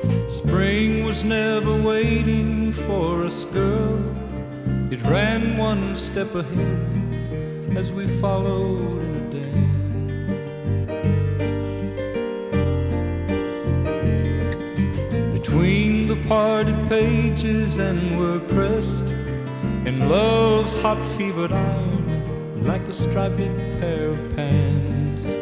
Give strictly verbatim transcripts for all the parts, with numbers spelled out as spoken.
Spring was never waiting for us, girl. It ran one step ahead as we followed in a dance. Between the parted pages and were pressed in love's hot fevered iron like a striped pair of pants.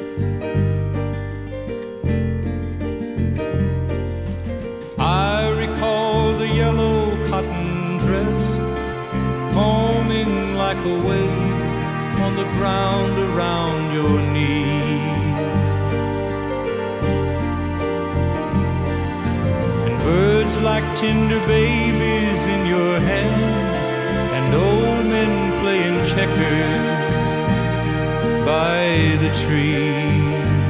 I recall the yellow cotton dress foaming like a wave on the ground around your knees, and birds like tender babies in your hand, and old men playing checkers by the trees.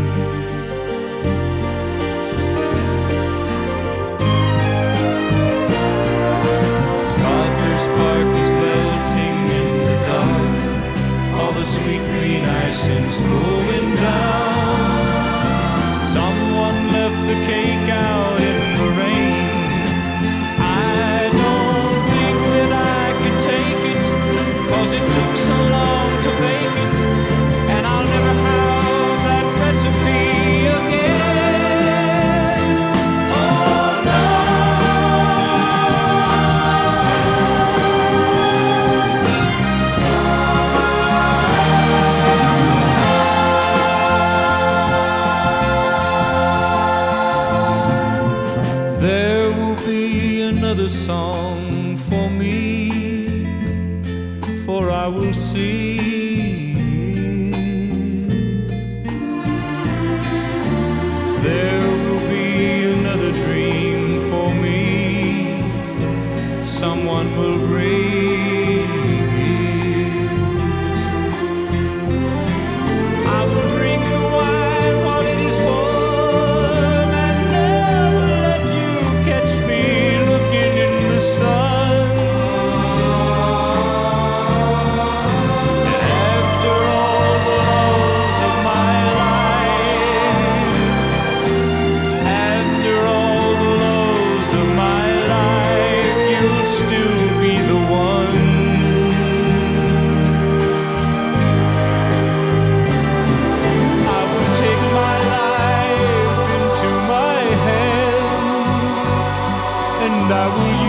Codler's Park was melting in the dark, all the sweet green icing's flowing down. Someone left the cake out in the rain. I don't think that I could take it, 'cause it took so long to bake it, and I'll never have that recipe again. Oh no. There will be another song for me, for I will see there will be another dream for me, someone will bring. I will drink the wine while it is warm and never let you catch me looking in the sun. And after all the loves of my life, after all the lows of my life, you'll still be the one. I will take my life into my hands, and I will